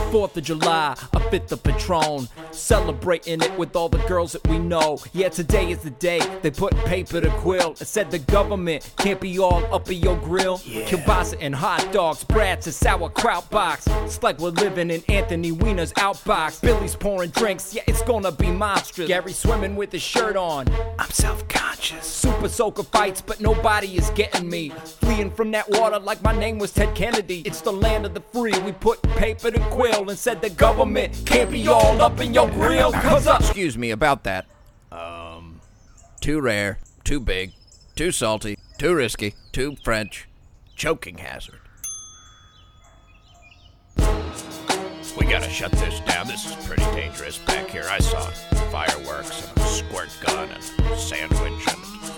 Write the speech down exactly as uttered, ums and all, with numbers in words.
fourth of July, a fifth of Patron, celebrating it with all the girls that we know. Yeah, today is the day they put paper to quill and said the government can't be all up in your grill. Yeah. Kielbasa and hot dogs, brats and sauerkraut box. It's like we're living in Anthony Weiner's outbox. Billy's pouring drinks, yeah, it's gonna be monstrous. Gary swimming with his shirt on, I'm self-conscious. Super soaker fights, but nobody is getting me. Fleeing from that water like my name was Ted Kennedy. It's the land of the free. We put paper to quill and said the government can't be all up in your grill. Cause uh, excuse me about that. Um, too rare, too big, too salty, too risky, too French. Choking hazard. We gotta shut this down. This is pretty dangerous back here. I saw fireworks and a squirt gun and a sandwich and